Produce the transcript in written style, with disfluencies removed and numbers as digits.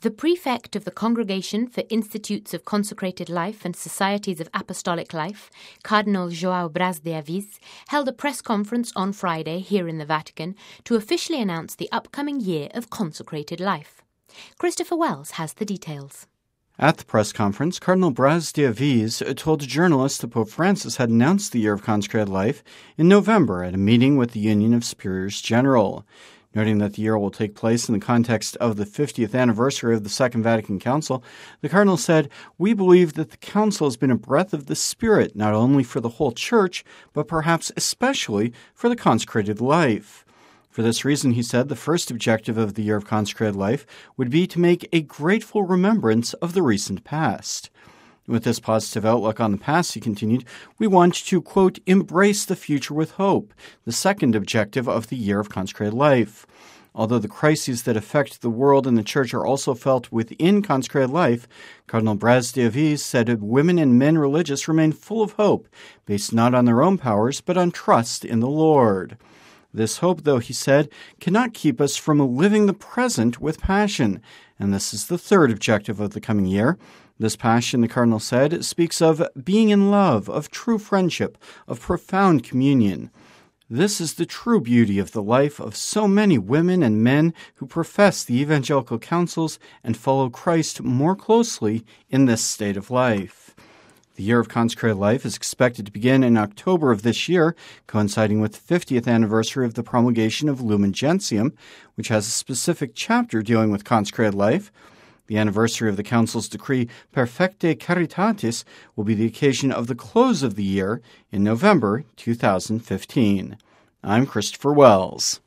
The prefect of the Congregation for Institutes of Consecrated Life and Societies of Apostolic Life, Cardinal João Braz de Avis, held a press conference on Friday here in the Vatican to officially announce the upcoming year of consecrated life. Christopher Wells has the details. At the press conference, Cardinal Braz de Avis told journalists that Pope Francis had announced the year of consecrated life in November at a meeting with the Union of Superiors General. Noting that the year will take place in the context of the 50th anniversary of the Second Vatican Council, the Cardinal said, "We believe that the Council has been a breath of the Spirit, not only for the whole Church, but perhaps especially for the consecrated life." For this reason, he said, the first objective of the year of consecrated life would be to make a grateful remembrance of the recent past. With this positive outlook on the past, he continued, we want to, quote, embrace the future with hope, the second objective of the year of consecrated life. Although the crises that affect the world and the Church are also felt within consecrated life, Cardinal Braz de Avis said women and men religious remain full of hope, based not on their own powers, but on trust in the Lord. This hope, though, he said, cannot keep us from living the present with passion, and this is the third objective of the coming year. This passion, the Cardinal said, speaks of being in love, of true friendship, of profound communion. This is the true beauty of the life of so many women and men who profess the evangelical counsels and follow Christ more closely in this state of life. The year of consecrated life is expected to begin in October of this year, coinciding with the 50th anniversary of the promulgation of Lumen Gentium, which has a specific chapter dealing with consecrated life. The anniversary of the Council's decree Perfectae Caritatis will be the occasion of the close of the year in November 2015. I'm Christopher Wells.